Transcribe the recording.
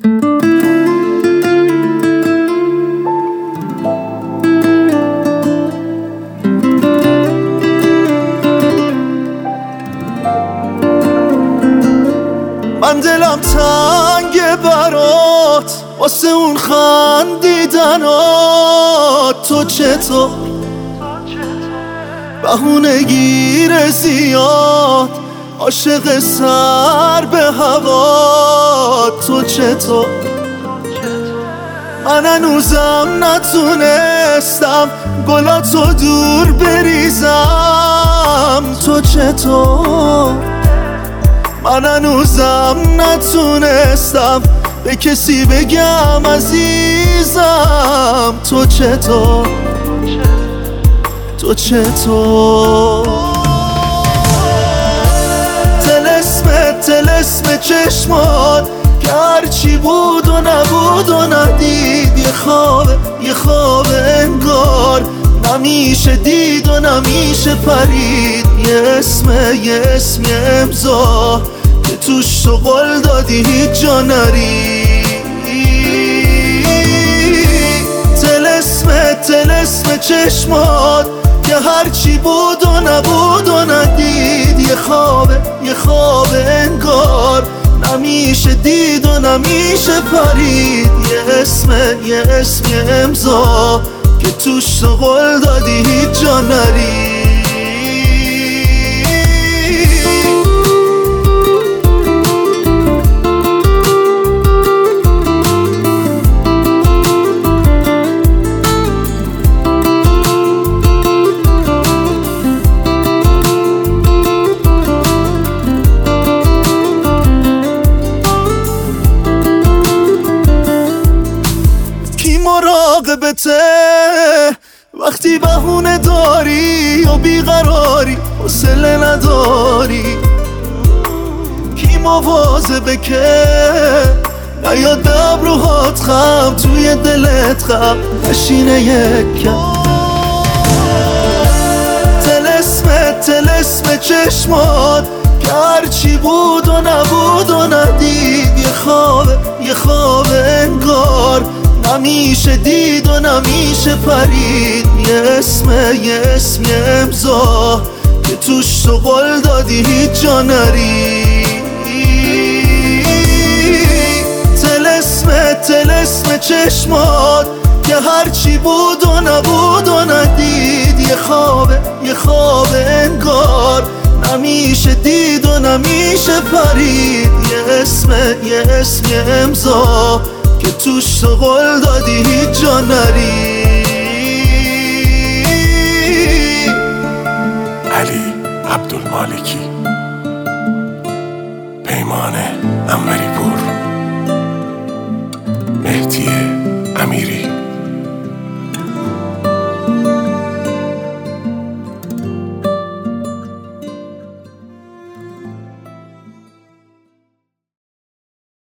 من دلم تنگه برات واسه اون خندیدنات. تو چطور بهونه گیر زیاد عاشق سر به هوا. تو چطور من هنوزم نتونستم گلاتو دور بریزم. تو چطور من هنوزم نتونستم به کسی بگم عزیزم. تو چطور تو چطور طلسم چشمات که هرچی بود و نبود و ندید یه خواب انگار نمیشه دید و نمیشه پرید. یه اسم یه امضا که توش تو قول دادی هیچ جا نری. طلسم چشمات که هرچی بود و نبود و ندید یه خواب انگار نمیشه دید و نمیشه پرید. یه اسم یه امضا که توش تو قول دادی هیچ جا نری. مراقبته وقتی بهونه داری و بیقراری حوصله نداری. کی مواظبه که نیاد به ابروهات خم توی دلت خم نشینه یکم. طلسم چشمات که هرچی بود و نبود و ندید یه خواب انگار نمیشه دید و نمیشه پرید. یه اسم یه امضا که توش تو قول دادی هیچ جا نری. طلسم چشمات که هرچی بود و نبود و ندید یه خواب انگار نمیشه دید و نمیشه پرید. یه اسم یه امضا که توش تو قول دادی هیچ جا نری. علی عبدالمالکی.